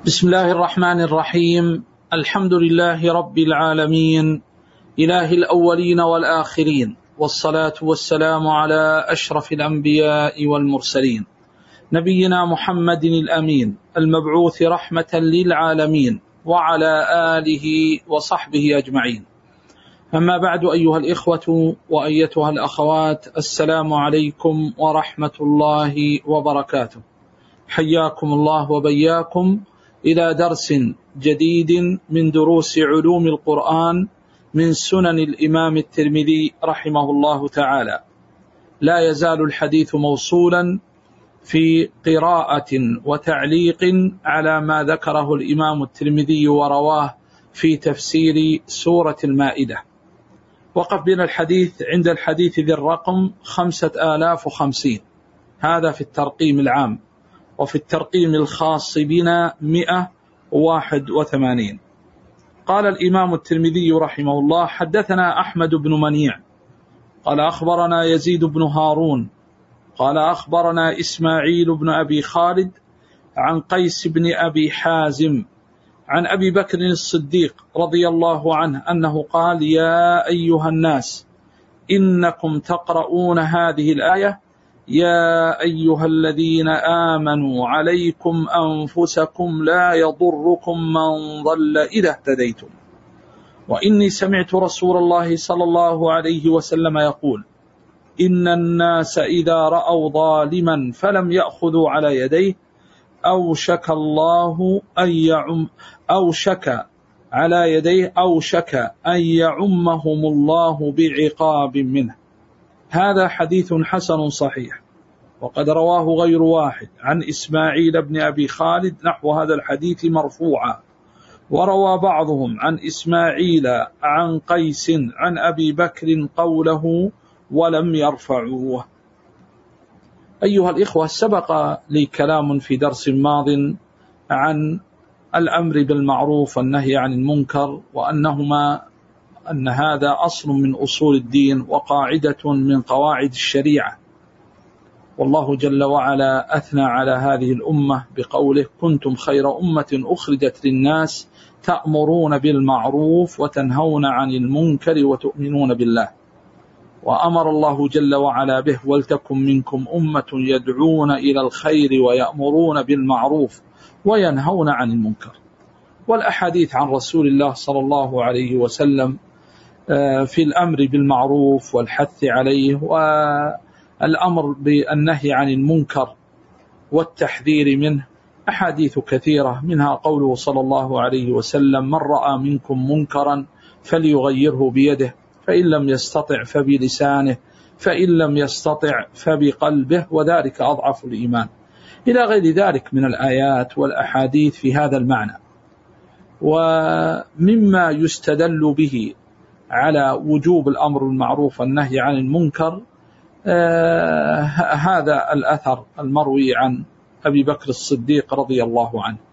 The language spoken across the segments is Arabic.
بسم الله الرحمن الرحيم. الحمد لله رب العالمين، إله الأولين والآخرين، والصلاة والسلام على أشرف الأنبياء والمرسلين، نبينا محمد الأمين المبعوث رحمة للعالمين، وعلى آله وصحبه أجمعين. أما بعد، أيها الإخوة وأيتها الأخوات، السلام عليكم ورحمة الله وبركاته. حياكم الله وبياكم إلى درس جديد من دروس علوم القرآن من سنن الإمام الترمذي رحمه الله تعالى. لا يزال الحديث موصولا في قراءة وتعليق على ما ذكره الإمام الترمذي ورواه في تفسير سورة المائدة. وقف بنا الحديث عند الحديث ذي الرقم 5050، هذا في الترقيم العام، وفي الترقيم الخاص بنا 181. قال الإمام الترمذي رحمه الله: حدثنا أحمد بن منيع قال أخبرنا يزيد بن هارون قال أخبرنا إسماعيل بن أبي خالد عن قيس بن أبي حازم عن أبي بكر الصديق رضي الله عنه أنه قال: يا أيها الناس إنكم تقرؤون هذه الآية: يا أيها الذين آمنوا عليكم أنفسكم لا يضركم من ضل إذا اهتديتم. وإني سمعت رسول الله صلى الله عليه وسلم يقول: إن الناس إذا رأوا ظالما فلم يأخذوا على يديه أوشك أن يعمهم الله بعقاب منه. هذا حديث حسن صحيح، وقد رواه غير واحد عن إسماعيل بن أبي خالد نحو هذا الحديث مرفوعا، وروى بعضهم عن إسماعيل عن قيس عن أبي بكر قوله ولم يرفعوه. أيها الإخوة، سبق لي كلام في درس ماض عن الأمر بالمعروف والنهي عن المنكر، أن هذا أصل من أصول الدين وقاعدة من قواعد الشريعة. والله جل وعلا أثنى على هذه الأمة بقوله: كنتم خير أمة أخرجت للناس تأمرون بالمعروف وتنهون عن المنكر وتؤمنون بالله. وأمر الله جل وعلا به: ولتكن منكم أمة يدعون إلى الخير ويأمرون بالمعروف وينهون عن المنكر. والأحاديث عن رسول الله صلى الله عليه وسلم في الأمر بالمعروف والحث عليه والأمر بالنهي عن المنكر والتحذير منه أحاديث كثيرة، منها قوله صلى الله عليه وسلم: من رأى منكم منكرا فليغيره بيده، فإن لم يستطع فبلسانه، فإن لم يستطع فبقلبه، وذلك أضعف الإيمان، إلى غير ذلك من الآيات والأحاديث في هذا المعنى. ومما يستدل به على وجوب الأمر بالمعروف والنهي عن المنكر هذا الأثر المروي عن أبي بكر الصديق رضي الله عنه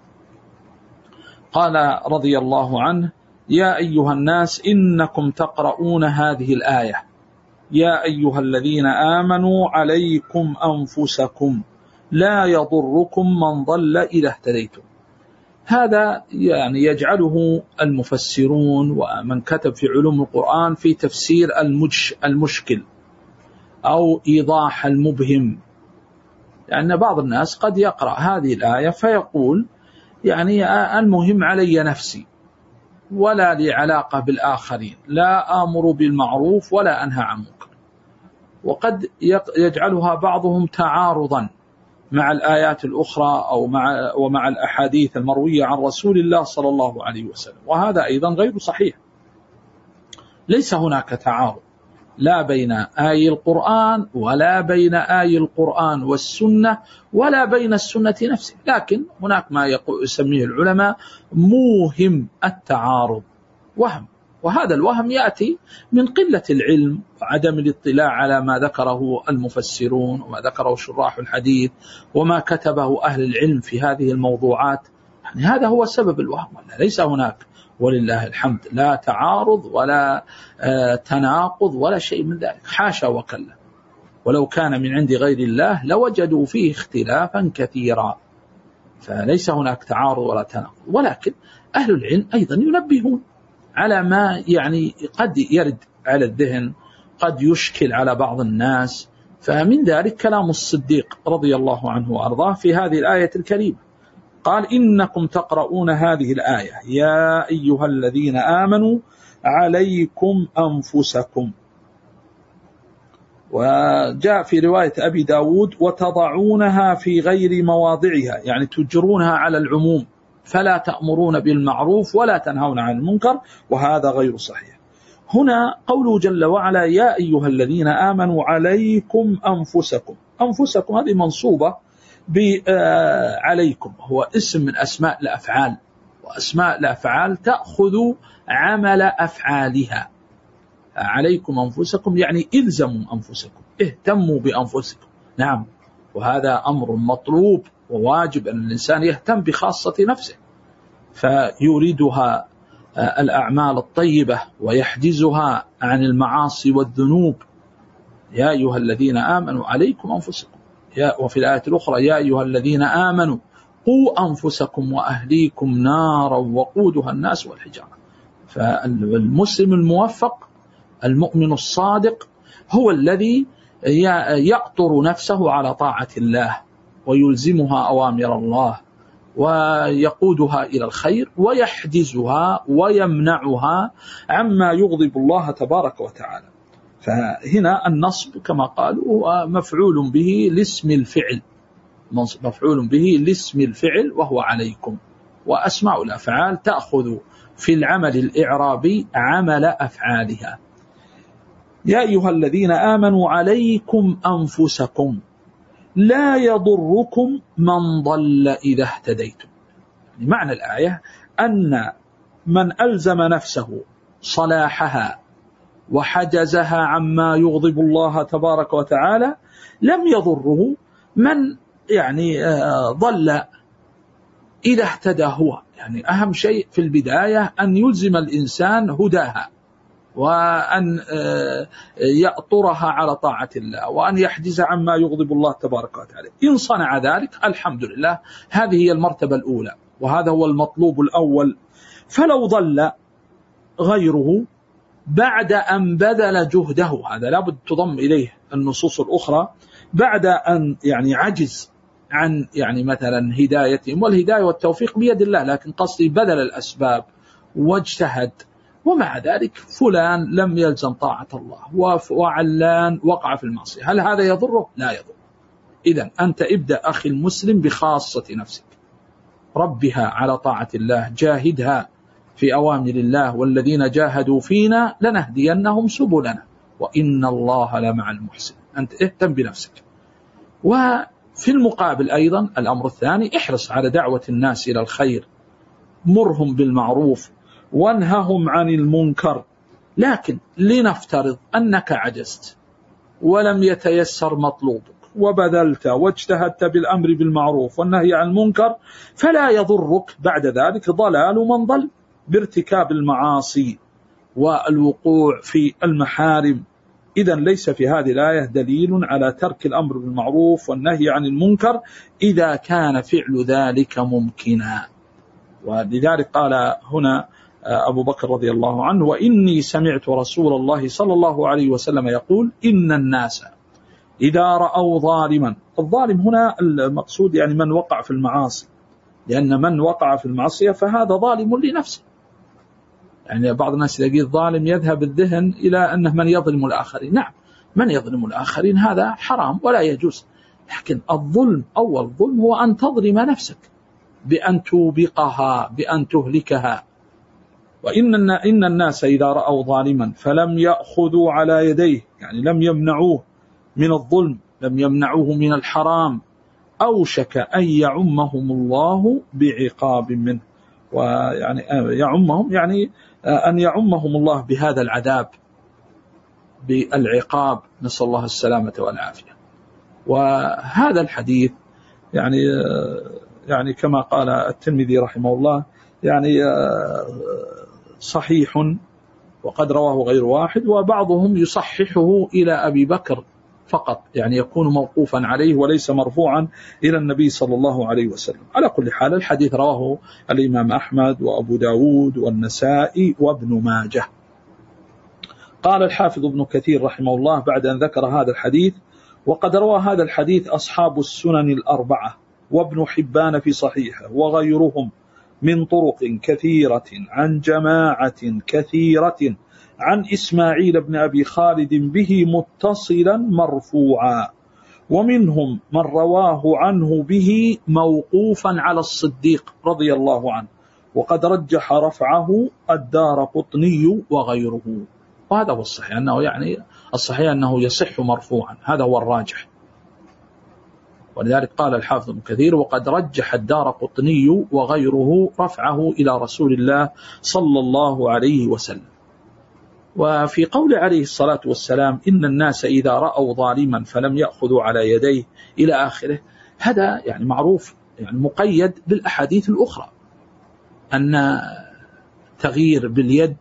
قال رضي الله عنه: يا أيها الناس إنكم تقرؤون هذه الآية: يا أيها الذين آمنوا عليكم أنفسكم لا يضركم من ضل إذا اهتديتم. هذا يعني يجعله المفسرون ومن كتب في علوم القرآن في تفسير المشكل أو إيضاح المبهم. لأن بعض الناس قد يقرأ هذه الآية فيقول: يعني المهم علي نفسي ولا لي علاقة بالآخرين، لا آمر بالمعروف ولا أنهى عن منكر. وقد يجعلها بعضهم تعارضا مع الآيات الأخرى ومع الأحاديث المروية عن رسول الله صلى الله عليه وسلم، وهذا أيضا غير صحيح. ليس هناك تعارض لا بين آي القرآن ولا بين آي القرآن والسنة ولا بين السنة نفسه، لكن هناك ما يسميه العلماء موهم التعارض، وهم، وهذا الوهم يأتي من قلة العلم وعدم الاطلاع على ما ذكره المفسرون وما ذكره شراح الحديث وما كتبه أهل العلم في هذه الموضوعات. يعني هذا هو سبب الوهم، ليس هناك ولله الحمد لا تعارض ولا تناقض ولا شيء من ذلك، حاشا وكلا. ولو كان من عند غير الله لوجدوا فيه اختلافا كثيرا. فليس هناك تعارض ولا تناقض، ولكن أهل العلم أيضا ينبهون على ما يعني قد يرد على الذهن، قد يشكل على بعض الناس. فمن ذلك كلام الصديق رضي الله عنه وأرضاه في هذه الآية الكريمة، قال: إنكم تقرؤون هذه الآية يا أيها الذين آمنوا عليكم أنفسكم. وجاء في رواية أبي داود: وتضعونها في غير مواضعها، يعني تجرونها على العموم، فلا تأمرون بالمعروف ولا تنهون عن المنكر، وهذا غير صحيح. هنا قوله جل وعلا: يا أيها الذين آمنوا عليكم أنفسكم. أنفسكم هذه منصوبة عليكم، هو اسم من أسماء الأفعال، وأسماء الأفعال تأخذ عمل أفعالها. عليكم أنفسكم يعني إلزموا أنفسكم، اهتموا بأنفسكم. نعم، وهذا أمر مطلوب وواجب أن الإنسان يهتم بخاصة نفسه، فيريدها الأعمال الطيبة ويحجزها عن المعاصي والذنوب. يا أيها الذين آمنوا عليكم أنفسكم، وفي الآية الأخرى: يا أيها الذين آمنوا قوا أنفسكم وأهليكم نارا وقودها الناس والحجارة. فالمسلم الموفق المؤمن الصادق هو الذي يأطر نفسه على طاعة الله ويلزمها أوامر الله ويقودها إلى الخير ويحجزها ويمنعها عما يغضب الله تبارك وتعالى. فهنا النصب كما قالوا مفعول به لاسم الفعل، مفعول به لاسم الفعل وهو عليكم. وأسماء الأفعال تأخذ في العمل الإعرابي عمل أفعالها. يا أيها الذين آمنوا عليكم أنفسكم لا يضركم من ضل إذا اهتديتم. يعني معنى الآية أن من ألزم نفسه صلاحها وحجزها عما يغضب الله تبارك وتعالى لم يضره من يعني ضل إذا اهتدى هو. يعني أهم شيء في البداية أن يلزم الإنسان هداها، وأن يأطرها على طاعة الله، وأن يحجز عما يغضب الله تبارك وتعالى. إن صنع ذلك الحمد لله، هذه هي المرتبة الأولى وهذا هو المطلوب الأول. فلو ضل غيره بعد أن بذل جهده، هذا لابد تضم إليه النصوص الأخرى، بعد أن يعني عجز عن يعني مثلا هدايتهم، والهداية والتوفيق بيد الله، لكن قصدي بذل الأسباب واجتهد، ومع ذلك فلان لم يلزم طاعة الله وعلان وقع في المعصية، هل هذا يضره؟ لا يضر. إذن أنت ابدأ أخي المسلم بخاصة نفسك، ربها على طاعة الله، جاهدها في أوامر الله، والذين جاهدوا فينا لنهدينهم سبلنا وإن الله لمع المحسن. أنت اهتم بنفسك. وفي المقابل أيضا الأمر الثاني: احرص على دعوة الناس إلى الخير، مرهم بالمعروف وانههم عن المنكر. لكن لنفترض أنك عجزت ولم يتيسر مطلوبك وبذلت واجتهدت بالأمر بالمعروف والنهي عن المنكر، فلا يضرك بعد ذلك ضلال من ضل بارتكاب المعاصي والوقوع في المحارم. إذن ليس في هذه الآية دليل على ترك الأمر بالمعروف والنهي عن المنكر إذا كان فعل ذلك ممكنا. ولذلك قال هنا أبو بكر رضي الله عنه: وإني سمعت رسول الله صلى الله عليه وسلم يقول: إن الناس إذا رأوا ظالما. الظالم هنا المقصود يعني من وقع في المعاصي، لأن من وقع في المعصية فهذا ظالم لنفسه. يعني بعض الناس يلاقي الظالم يذهب الذهن إلى أنه من يظلم الآخرين. نعم، من يظلم الآخرين هذا حرام ولا يجوز، لكن الظلم أول ظلم هو أن تظلم نفسك بأن توبقها، بأن تهلكها. وإن الناس إذا رأوا ظالما فلم يأخذوا على يديه، يعني لم يمنعوه من الظلم، لم يمنعوه من الحرام، أوشك أن يعمهم الله بعقاب منه. ويعني يعمهم يعني أن يعمهم الله بهذا العذاب، بالعقاب، نسأل الله السلامة والعافية. وهذا الحديث يعني كما قال الترمذي رحمه الله يعني صحيح، وقد رواه غير واحد، وبعضهم يصححه إلى أبي بكر فقط، يعني يكون موقوفا عليه وليس مرفوعا إلى النبي صلى الله عليه وسلم. على كل حال الحديث رواه الإمام أحمد وأبو داود والنسائي وابن ماجه. قال الحافظ ابن كثير رحمه الله بعد أن ذكر هذا الحديث: وقد روى هذا الحديث أصحاب السنن الأربعة وابن حبان في صحيحه وغيرهم من طرق كثيرة عن جماعة كثيرة عن إسماعيل بن أبي خالد به متصلا مرفوعا، ومنهم من رواه عنه به موقوفا على الصديق رضي الله عنه، وقد رجح رفعه الدارقطني وغيره. وهذا هو الصحيح، أنه يعني الصحيح أنه يصح مرفوعا، هذا هو الراجح. ولذلك قال الحافظ ابن كثير: وقد رجح الدارقطني وغيره رفعه إلى رسول الله صلى الله عليه وسلم. وفي قول عليه الصلاة والسلام: إن الناس إذا رأوا ظالما فلم يأخذوا على يديه إلى آخره، هذا يعني معروف، يعني مقيد بالأحاديث الأخرى، أن تغيير باليد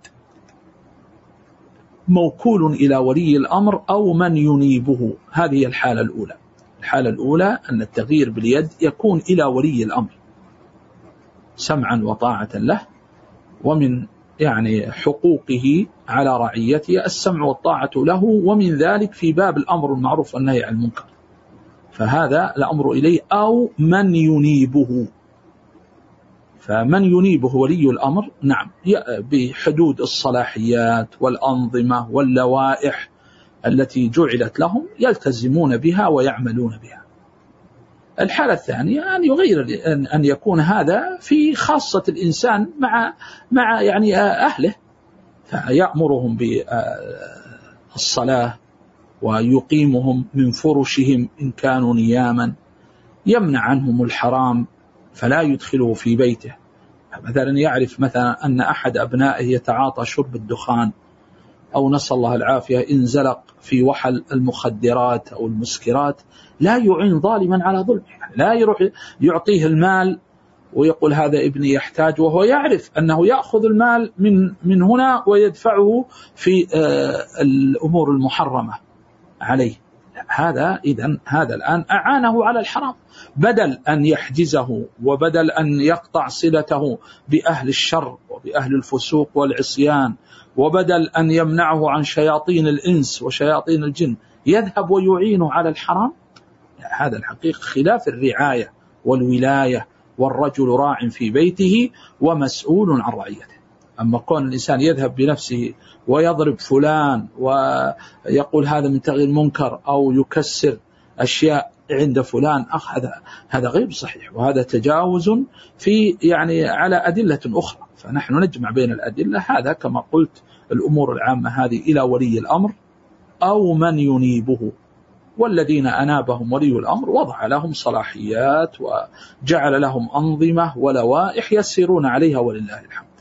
موكول إلى ولي الأمر أو من ينيبه. هذه الحالة الأولى. الحالة الأولى أن التغيير باليد يكون إلى ولي الأمر سمعا وطاعة له، ومن يعني حقوقه على رعيته السمع والطاعة له، ومن ذلك في باب الأمر المعروف والنهي عن المنكر، فهذا الأمر إليه أو من ينيبه. فمن ينيبه ولي الأمر نعم بحدود الصلاحيات والأنظمة واللوائح التي جعلت لهم يلتزمون بها ويعملون بها. الحالة الثانية أن يغير، أن يكون هذا في خاصة الإنسان مع يعني أهله، فيأمرهم بالصلاة ويقيمهم من فرشهم إن كانوا نياما، يمنع عنهم الحرام فلا يدخله في بيته. مثلا يعرف مثلا أن أحد أبنائه يتعاطى شرب الدخان، أو نسأل الله العافية انزلق في وحل المخدرات أو المسكرات، لا يعين ظالما على ظلمه، لا يروح يعطيه المال ويقول هذا ابني يحتاج، وهو يعرف أنه يأخذ المال من هنا ويدفعه في الأمور المحرمة عليه. هذا إذن هذا الآن أعانه على الحرام، بدل أن يحجزه وبدل أن يقطع صلته بأهل الشر وبأهل الفسوق والعصيان، وبدل أن يمنعه عن شياطين الإنس وشياطين الجن، يذهب ويعينه على الحرام. هذا الحقيقة خلاف الرعاية والولاية، والرجل راع في بيته ومسؤول عن رعيته. أما كون الإنسان يذهب بنفسه ويضرب فلان ويقول هذا من تغيير المنكر أو يكسر أشياء عند فلان، هذا غير صحيح، وهذا تجاوز في يعني على أدلة أخرى. فنحن نجمع بين الأدلة، هذا كما قلت الأمور العامة هذه إلى ولي الأمر أو من ينيبه، والذين أنابهم ولي الأمر وضع لهم صلاحيات وجعل لهم أنظمة ولوائح يسيرون عليها ولله الحمد.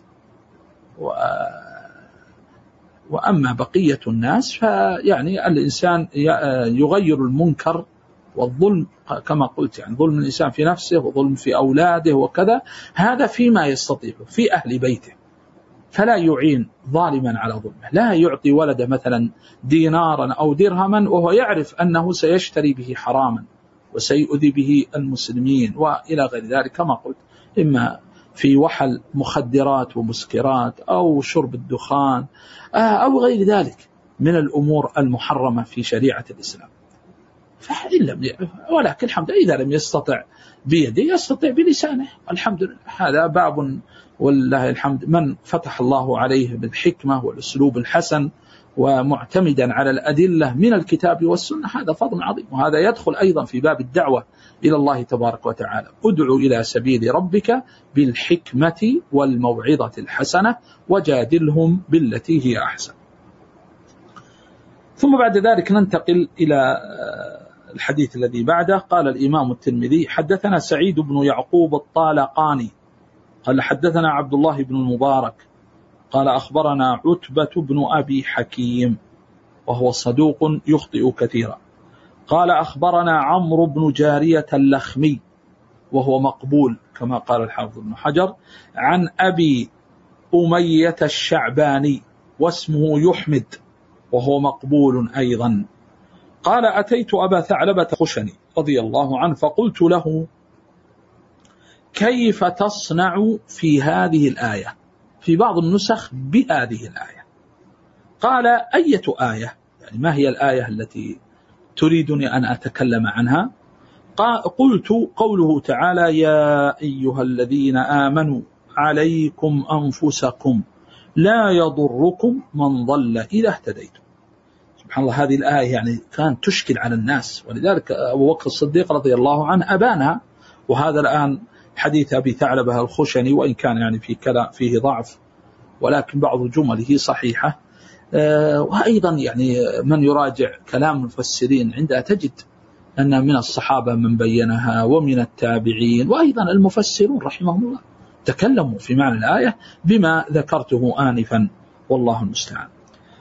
وأما بقية الناس فيعني الإنسان يغير المنكر والظلم كما قلت، يعني ظلم الإنسان في نفسه وظلم في أولاده وكذا، هذا فيما يستطيع في أهل بيته، فلا يعين ظالما على ظلمه. لا يعطي ولده مثلا دينارا أو درهما وهو يعرف أنه سيشتري به حراما وسيؤذي به المسلمين وإلى غير ذلك، كما قلت إما في وحل مخدرات ومسكرات أو شرب الدخان أو غير ذلك من الأمور المحرمة في شريعة الإسلام. ولكن الحمد لله إذا لم يستطع بيده يستطيع بلسانه، الحمد لله. هذا باب والله الحمد، من فتح الله عليه بالحكمة والأسلوب الحسن ومعتمدا على الأدلة من الكتاب والسنة، هذا فضل عظيم. وهذا يدخل أيضا في باب الدعوة إلى الله تبارك وتعالى: ادعو إلى سبيل ربك بالحكمة والموعظة الحسنة وجادلهم بالتي هي أحسن. ثم بعد ذلك ننتقل إلى الحديث الذي بعده. قال الإمام الترمذي: حدثنا سعيد بن يعقوب الطالقاني قال حدثنا عبد الله بن المبارك قال أخبرنا عتبة بن أبي حكيم وهو صدوق يخطئ كثيرا، قال أخبرنا عمرو بن جارية اللخمي وهو مقبول كما قال الحافظ ابن حجر، عن أبي أمية الشعباني واسمه يحمد وهو مقبول أيضا، قال: أتيت أبا ثعلبة الخشني رضي الله عنه فقلت له: كيف تصنع في هذه الآية؟ في بعض النسخ بهذه الآية. قال: أية آية؟ يعني ما هي الآية التي تريدني أن أتكلم عنها؟ قلت: قوله تعالى: يا أيها الذين آمنوا عليكم أنفسكم لا يضركم من ضل إذا اهتديتم. سبحان الله، هذه الآية يعني كانت تشكل على الناس، ولذلك أبو بكر الصديق رضي الله عنه أبانها. وهذا الآن حديث أبي ثعلبة الخشني، وإن كان يعني فيه ضعف، ولكن بعض جمله صحيحة. وأيضا يعني من يراجع كلام المفسرين عندها تجد أن من الصحابة من بينها ومن التابعين، وأيضا المفسرون رحمهم الله تكلموا في معنى الآية بما ذكرته آنفا، والله المستعان.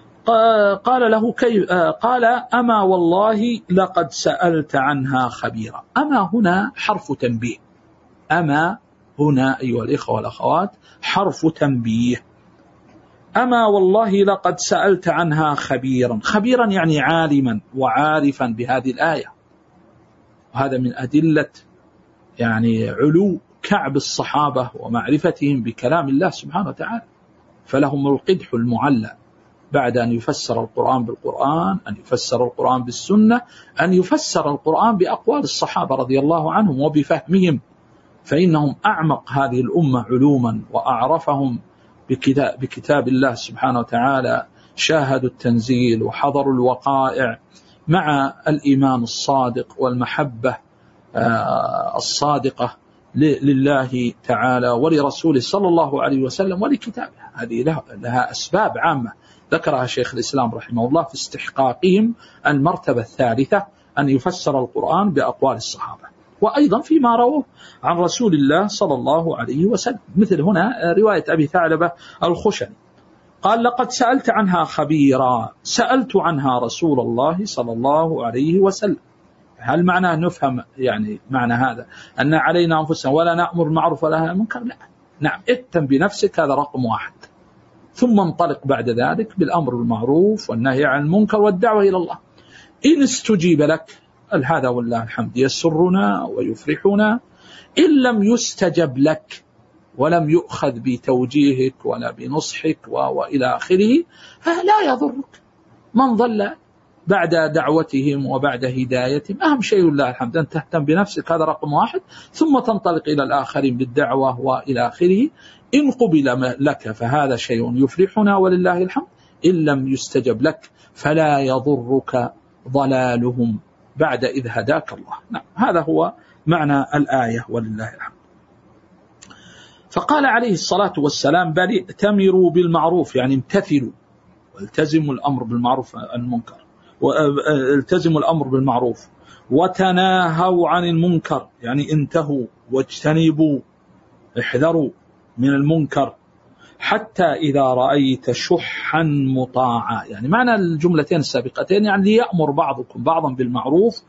قال له: كيف؟ قال: أما والله لقد سألت عنها خبيرا. أما هنا حرف تنبيه. أما هنا أيها الإخوة والأخوات حرف تنبيه. أما والله لقد سألت عنها خبيرا. خبيرا يعني عالما وعارفا بهذه الآية. وهذا من أدلة يعني علو كعب الصحابة ومعرفتهم بكلام الله سبحانه وتعالى، فلهم القدح المعلى بعد أن يفسر القرآن بالقرآن، أن يفسر القرآن بالسنة، أن يفسر القرآن بأقوال الصحابة رضي الله عنهم وبفهمهم، فإنهم أعمق هذه الأمة علوما وأعرفهم بكتاب الله سبحانه وتعالى. شاهدوا التنزيل وحضروا الوقائع مع الإيمان الصادق والمحبة الصادقة لله تعالى ولرسوله صلى الله عليه وسلم ولكتابه. هذه لها أسباب عامة ذكرها شيخ الإسلام رحمه الله في استحقاقهم المرتبة الثالثة، أن يفسر القرآن بأقوال الصحابة، وأيضا فيما رواه عن رسول الله صلى الله عليه وسلم. مثل هنا رواية أبي ثعلبة الخشني قال: لقد سألت عنها خبيرا. سألت عنها رسول الله صلى الله عليه وسلم. هل معناه نفهم يعني معنى هذا أن علينا أنفسنا ولا نأمر بالمعروف ولا ننهى عن المنكر؟ لا، نعم، اتم بنفسك، هذا رقم 1، ثم انطلق بعد ذلك بالأمر بالمعروف والنهي عن المنكر والدعوة إلى الله. إن استجيب لك، هذا والله الحمد يسرنا ويفرحنا. إن لم يستجب لك ولم يؤخذ بتوجيهك ولا بنصحك وإلى آخره، فلا يضرك من ضل بعد دعوتهم وبعد هدايتهم. أهم شيء لله الحمد أن تهتم بنفسك، هذا رقم 1، ثم تنطلق إلى الآخرين بالدعوة وإلى آخره. إن قبل لك فهذا شيء يفرحنا ولله الحمد. إن لم يستجب لك فلا يضرك ضلالهم بعد إذ هداك الله. نعم، هذا هو معنى الآية ولله الحمد. فقال عليه الصلاة والسلام: بل ائتمروا بالمعروف، يعني امتثلوا والتزموا الأمر بالمعروف والمنكر، والتزموا الأمر بالمعروف وتناهوا عن المنكر، يعني انتهوا واجتنبوا، احذروا من المنكر. حتى إذا رأيت شحا مطاعا، يعني معنى الجملتين السابقتين يعني ليأمر بعضكم بعضا بالمعروف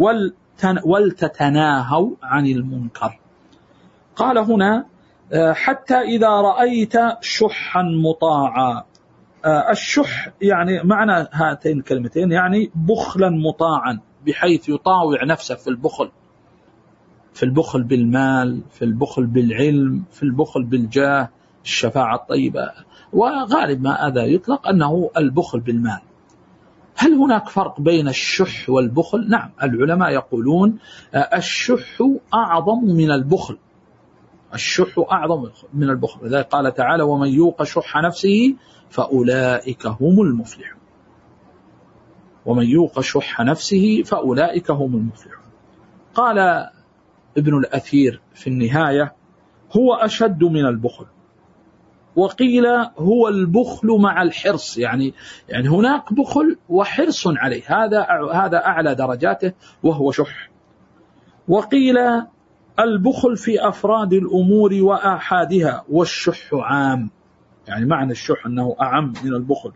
ولتتناهوا عن المنكر. قال هنا: حتى إذا رأيت شحا مطاعا. الشح يعني معنى هاتين الكلمتين يعني بخلا مطاعا، بحيث يطاوع نفسه في البخل بالمال، في البخل بالعلم، في البخل بالجاه، الشفاعة الطيبة، وغالب ما هذا يطلق أنه البخل بالمال. هل هناك فرق بين الشح والبخل؟ نعم، العلماء يقولون الشح أعظم من البخل. الشح أعظم من البخل، لذلك قال تعالى: ومن يوق شح نفسه فأولئك هم المفلحون. ومن يوق شح نفسه فأولئك هم المفلحون. قال ابن الأثير في النهاية: هو أشد من البخل. وقيل هو البخل مع الحرص، يعني هناك بخل وحرص عليه، هذا أعلى درجاته وهو شح. وقيل البخل في أفراد الأمور وآحادها، والشح عام، يعني معنى الشح أنه أعم من البخل.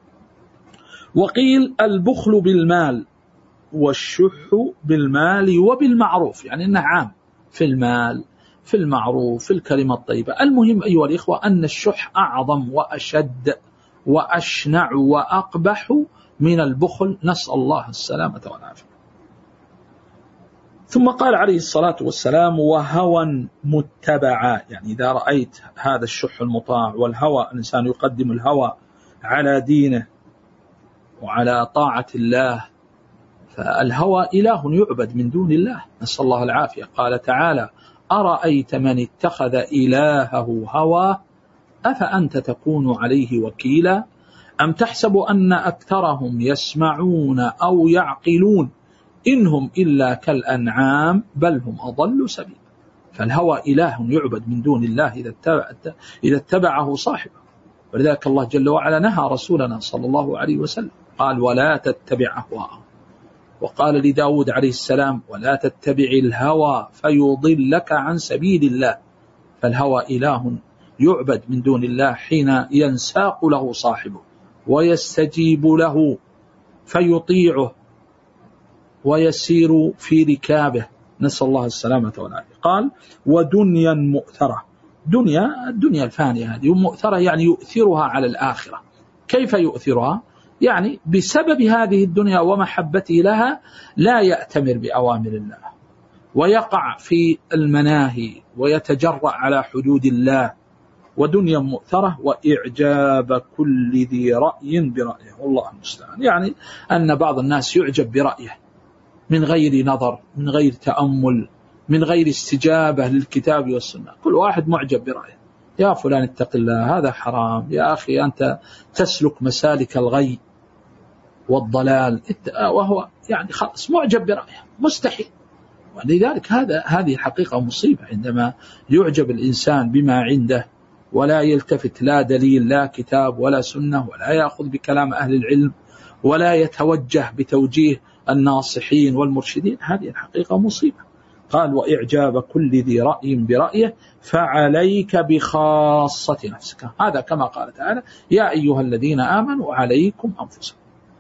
وقيل البخل بالمال والشح بالمال وبالمعروف، يعني أنه عام في المال، في المعروف، في الكلمة الطيبة. المهم أيها الإخوة أن الشح أعظم وأشد وأشنع وأقبح من البخل، نسأل الله السلامة والعافية. ثم قال عليه الصلاة والسلام: وهوى متبعا، يعني إذا رأيت هذا الشح المطاع والهوى، الإنسان يقدم الهوى على دينه وعلى طاعة الله، فالهوى إله يعبد من دون الله، نسأل الله العافية. قال تعالى: أرأيت من اتخذ إلهه هوى أفأنت تكون عليه وكيلا أم تحسب أن أكثرهم يسمعون أو يعقلون إنهم إلا كالأنعام بل هم أضل سبيلا. فالهوى إله يعبد من دون الله إذا اتبعه صاحبه. ولذلك الله جل وعلا نهى رسولنا صلى الله عليه وسلم، قال: ولا تتبع أهواءهم. وقال لداود عليه السلام: ولا تتبع الهوى فيضلك عن سبيل الله. فالهوى إله يعبد من دون الله حين ينساق له صاحبه ويستجيب له فيطيعه ويسير في ركابه، نسأل الله السلامة والعافية. قال: ودنيا مؤثرة، الدنيا الفانية هذه، ومؤثرة يعني يؤثرها على الآخرة. كيف يؤثرها؟ يعني بسبب هذه الدنيا ومحبته لها لا يأتمر بأوامر الله ويقع في المناهي ويتجرأ على حدود الله. ودنيا مؤثرة وإعجاب كل ذي رأي برأيه، والله المستعان. يعني أن بعض الناس يعجب برأيه من غير نظر، من غير تأمل، من غير استجابة للكتاب والسنة. كل واحد معجب برأيه. يا فلان اتق الله، هذا حرام. يا أخي أنت تسلك مسالك الغي والضلال، وهو يعني خلاص معجب برأيه، مستحيل. ولذلك هذه حقيقة مصيبة، عندما يعجب الإنسان بما عنده ولا يلتفت لا دليل لا كتاب ولا سنة، ولا يأخذ بكلام أهل العلم، ولا يتوجه بتوجيه الناصحين والمرشدين، هذه الحقيقة مصيبة. قال: وإعجاب كل ذي رأي برأيه فعليك بخاصة نفسك. هذا كما قال تعالى: يا أيها الذين آمنوا عليكم أنفسكم.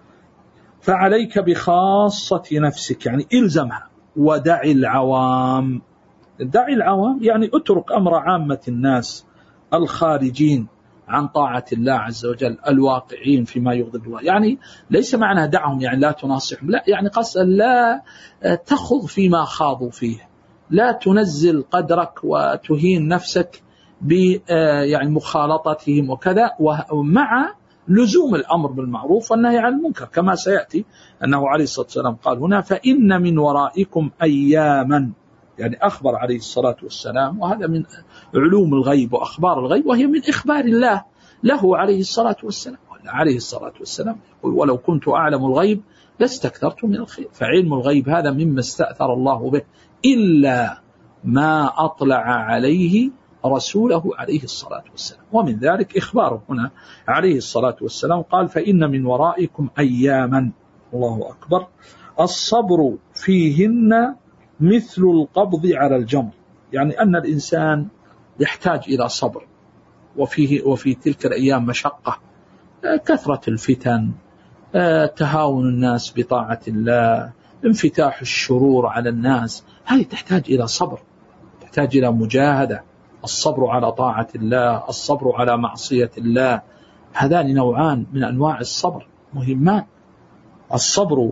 فعليك بخاصة نفسك يعني إلزمها، ودع العوام. دع العوام يعني اترك أمر عامة الناس الخارجين عن طاعة الله عز وجل، الواقعين فيما يغضب الله. يعني ليس معنى دعهم يعني لا تناصحهم، لا، يعني قصد لا تخض فيما خاضوا فيه، لا تنزل قدرك وتهين نفسك يعني مخالطتهم وكذا، ومع لزوم الأمر بالمعروف والنهي عن المنكر، كما سيأتي أنه عليه الصلاة والسلام قال هنا: فإن من ورائكم أياما، يعني أخبر عليه الصلاة والسلام، وهذا من علوم الغيب وأخبار الغيب، وهي من إخبار الله له عليه الصلاة والسلام. عليه الصلاة والسلام يقول: ولو كنت أعلم الغيب لاستكثرت من الخير. فعلم الغيب هذا مما استأثر الله به، إلا ما أطلع عليه رسوله عليه الصلاة والسلام. ومن ذلك إخباره هنا عليه الصلاة والسلام، قال: فإن من ورائكم أياما، الله أكبر، الصبر فيهن مثل القبض على الجمر. يعني أن الإنسان يحتاج إلى صبر، وفي تلك الأيام مشقة، كثرة الفتن، تهاون الناس بطاعة الله، انفتاح الشرور على الناس، هذه تحتاج إلى صبر، تحتاج إلى مجاهدة. الصبر على طاعة الله، الصبر على معصية الله، هذان نوعان من أنواع الصبر مهمان. الصبر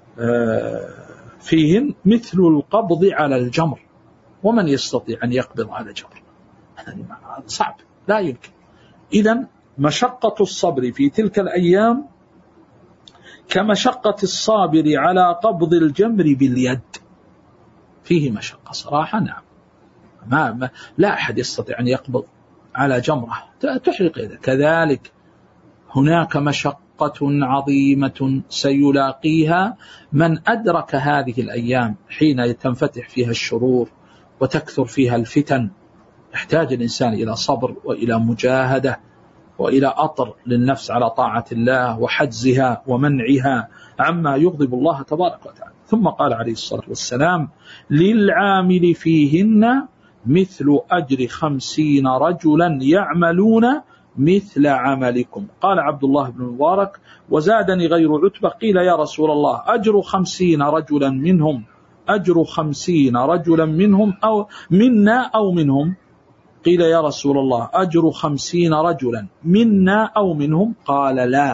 فيهن مثل القبض على الجمر، ومن يستطيع أن يقبض على جمر؟ هذا صعب، لا يمكن. إذن مشقة الصبر في تلك الأيام كمشقة الصابر على قبض الجمر باليد. فيه مشقة صراحة، نعم، لا أحد يستطيع أن يقبض على جمرة تحرق يده. كذلك هناك مشقة عظيمة سيلاقيها من أدرك هذه الأيام حين تنفتح فيها الشرور وتكثر فيها الفتن. يحتاج الإنسان إلى صبر وإلى مجاهدة وإلى أطر للنفس على طاعة الله وحجزها ومنعها عما يغضب الله تبارك وتعالى. ثم قال عليه الصلاة والسلام: للعامل فيهن مثل أجر 50 رجلا يعملون مثل عملكم. قال عبد الله بن المبارك: وزادني غير عتبة، قيل يا رسول الله أجر 50 رجلا منهم، أجر 50 رجلا منهم أو منا أو منهم؟ قيل يا رسول الله أجر 50 رجلا منا أو منهم؟ قال لا،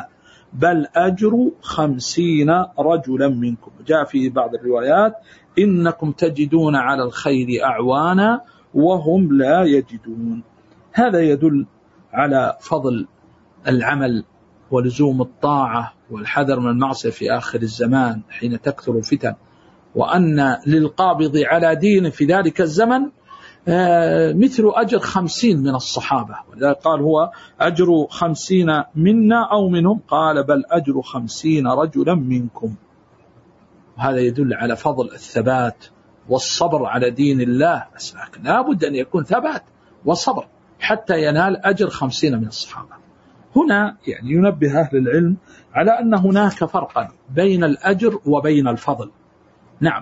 بل أجر 50 رجلا منكم. جاء في بعض الروايات إنكم تجدون على الخير أعوانا وهم لا يجدون. هذا يدل على فضل العمل ولزوم الطاعة والحذر من المعصية في آخر الزمان حين تكثر الفتن، وأن للقابض على دين في ذلك الزمن مثل أجر 50 من الصحابة. ولذلك قال هو أجر 50 منا أو منهم، قال بل أجر 50 رجلا منكم. وهذا يدل على فضل الثبات والصبر على دين الله، لكن لا بد أن يكون ثبات وصبر حتى ينال أجر 50 من الصحابة. هنا يعني ينبه أهل العلم على أن هناك فرقا بين الأجر وبين الفضل. نعم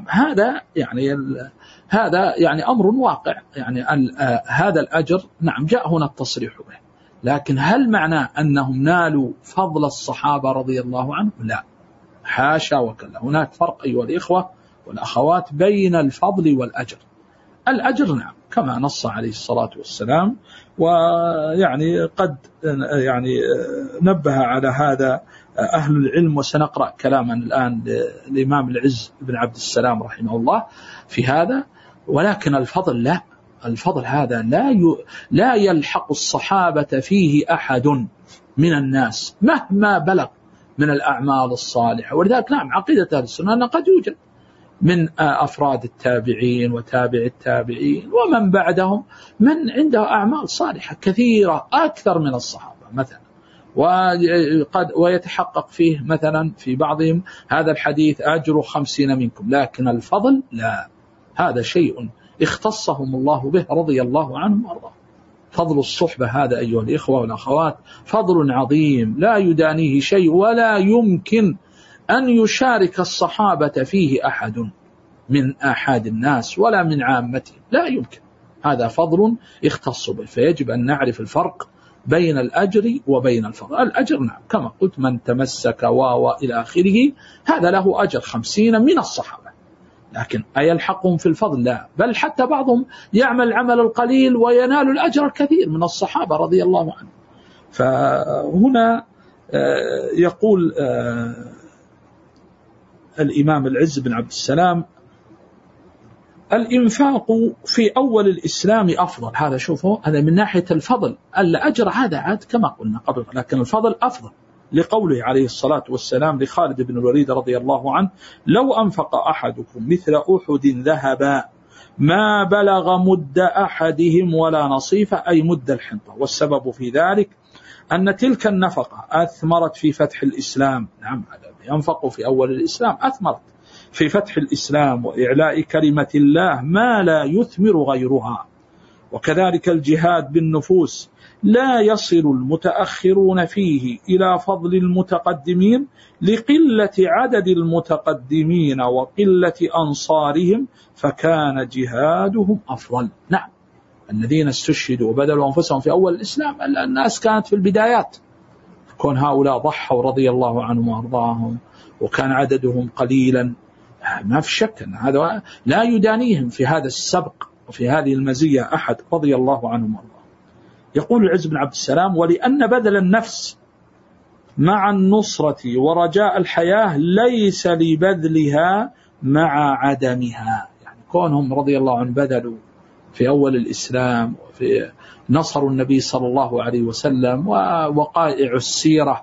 هذا يعني أمر واقع، يعني هذا الأجر نعم جاء هنا التصريح به، لكن هل معناه أنهم نالوا فضل الصحابة رضي الله عنهم؟ لا، حاشا وكلا. هناك فرق أيها الإخوة والأخوات بين الفضل والأجر. الأجر نعم كما نص عليه الصلاة والسلام، ويعني قد يعني نبه على هذا أهل العلم، وسنقرأ كلاما الآن للإمام العز بن عبد السلام رحمه الله في هذا. ولكن الفضل لا، الفضل هذا لا يلحق الصحابة فيه أحد من الناس مهما بلغ من الأعمال الصالحة. ولذلك نعم عقيدة أهل السنة أن قد يوجد من أفراد التابعين وتابع التابعين ومن بعدهم من عنده أعمال صالحة كثيرة أكثر من الصحابة مثلا، ويتحقق فيه مثلا في بعضهم هذا الحديث أجر 50 منكم، لكن الفضل لا، هذا شيء اختصهم الله به رضي الله عنهم وارضاهم. فضل الصحبة هذا أيها الإخوة والأخوات فضل عظيم لا يدانيه شيء، ولا يمكن أن يشارك الصحابة فيه أحد من أحد الناس ولا من عامتهم، لا يمكن. هذا فضل اختص به، فيجب أن نعرف الفرق بين الأجر وبين الفضل. الأجر نعم كما قلت من تمسك إلى آخره هذا له أجر 50 من الصحابة، لكن أيلحقهم في الفضل؟ لا، بل حتى بعضهم يعمل العمل القليل وينال الأجر الكثير من الصحابة رضي الله عنهم. فهنا يقول الإمام العز بن عبد السلام الإنفاق في أول الإسلام أفضل. هذا شوفوا هذا من ناحية الفضل، الأجر هذا عاد كما قلنا قبل، لكن الفضل أفضل لقوله عليه الصلاة والسلام لخالد بن الوليد رضي الله عنه لو أنفق أحدكم مثل أحد ذهبا ما بلغ مد أحدهم ولا نصيفه، أي مد الحنطة. والسبب في ذلك أن تلك النفقة أثمرت في فتح الإسلام. نعم ينفق في أول الإسلام أثمرت في فتح الإسلام وإعلاء كلمة الله ما لا يثمر غيرها. وكذلك الجهاد بالنفوس لا يصل المتأخرون فيه إلى فضل المتقدمين لقلة عدد المتقدمين وقلة أنصارهم، فكان جهادهم أفضل. نعم الذين استشهدوا وبذلوا أنفسهم في أول الإسلام الناس كانت في البدايات، كون هؤلاء ضحوا رضي الله عنهم وأرضاهم وكان عددهم قليلا، ما في شك أن هذا لا يدانيهم في هذا السبق وفي هذه المزية أحد رضي الله عنهم وأرضاهم. يقول العز بن عبد السلام ولأن بذل النفس مع النصرة ورجاء الحياة ليس لبذلها مع عدمها، يعني كونهم رضي الله عنهم بذلوا في أول الإسلام وفي نصر النبي صلى الله عليه وسلم ووقائع السيرة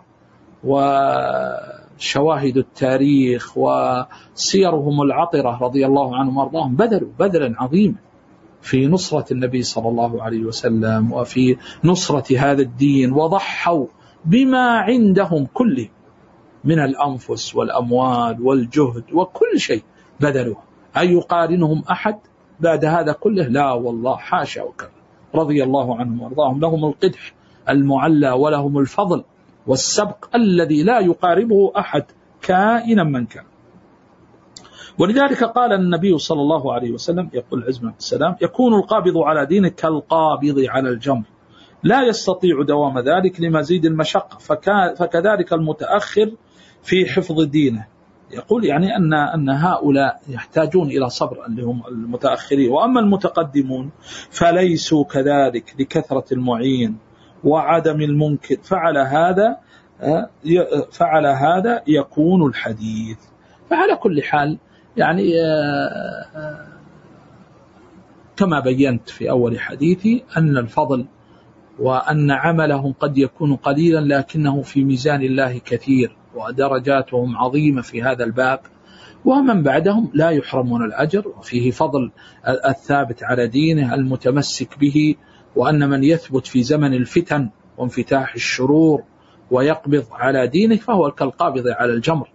وشواهد التاريخ وسيرهم العطرة رضي الله عنهم وارضاهم بذلوا بذلا عظيما في نصرة النبي صلى الله عليه وسلم وفي نصرة هذا الدين، وضحوا بما عندهم كله من الأنفس والأموال والجهد وكل شيء بذلوه. أي يقارنهم أحد بعد هذا كله؟ لا والله حاشا وكلا، رضي الله عنهم وارضاهم. لهم القدح المعلى ولهم الفضل والسبق الذي لا يقاربه أحد كائنا من كان. ولذلك قال النبي صلى الله عليه وسلم يقول العز بن عبد السلام يكون القابض على دينه كالقابض على الجمر لا يستطيع دوام ذلك لمزيد المشقة، فكذلك المتأخر في حفظ دينه. يقول يعني أن هؤلاء يحتاجون إلى صبر اللي هم المتأخرين، وأما المتقدمون فليسوا كذلك لكثرة المعين وعدم المنكر. فعلى هذا فعل هذا يكون الحديث. فعلى كل حال يعني كما بينت في أول حديثي أن الفضل وأن عملهم قد يكون قليلا لكنه في ميزان الله كثير، ودرجاتهم عظيمة في هذا الباب، ومن بعدهم لا يحرمون الأجر. وفيه فضل الثابت على دينه المتمسك به، وأن من يثبت في زمن الفتن وانفتاح الشرور ويقبض على دينه فهو كالقابض على الجمر،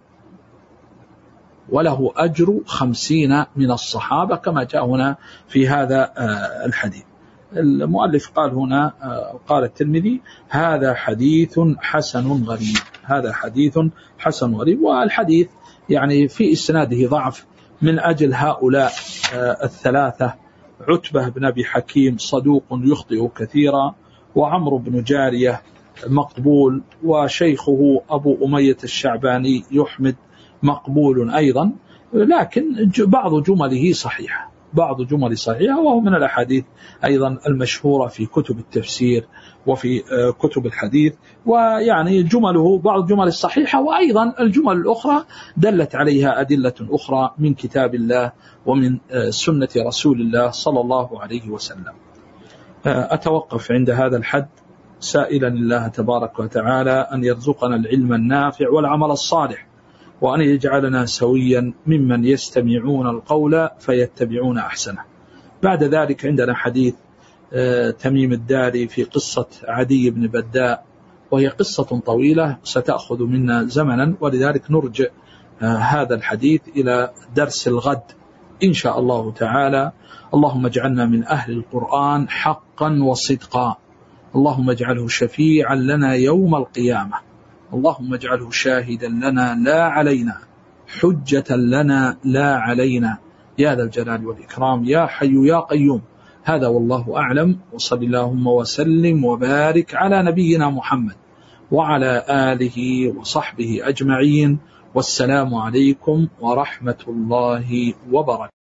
وله أجر 50 من الصحابة كما جاء هنا في هذا الحديث. المؤلف قال هنا، قال الترمذي هذا حديث حسن غريب، هذا حديث حسن غريب. والحديث يعني في إسناده ضعف من أجل هؤلاء الثلاثة: عتبة بن أبي حكيم صدوق يخطئ كثيرا، وعمرو بن جارية مقبول، وشيخه أبو أمية الشعباني يحمد مقبول أيضا، لكن بعض جمله صحيحة، بعض جمل صحيحة، وهو من الأحاديث أيضا المشهورة في كتب التفسير وفي كتب الحديث. ويعني جمله بعض الجمل الصحيحة، وأيضا الجمل الأخرى دلت عليها أدلة أخرى من كتاب الله ومن سنة رسول الله صلى الله عليه وسلم. أتوقف عند هذا الحد سائلا الله تبارك وتعالى أن يرزقنا العلم النافع والعمل الصالح، وأن يجعلنا سويا ممن يستمعون القول فيتبعون أحسنه. بعد ذلك عندنا حديث تميم الداري في قصة عدي بن بداء، وهي قصة طويلة ستأخذ منا زمنا، ولذلك نرجع هذا الحديث إلى درس الغد إن شاء الله تعالى. اللهم اجعلنا من أهل القرآن حقا وصدقا، اللهم اجعله شفيعا لنا يوم القيامة، اللهم اجعله شاهدا لنا لا علينا، حجة لنا لا علينا، يا ذا الجلال والإكرام يا حي يا قيوم. هذا والله أعلم، وصل اللهم وسلم وبارك على نبينا محمد وعلى آله وصحبه أجمعين، والسلام عليكم ورحمة الله وبركاته.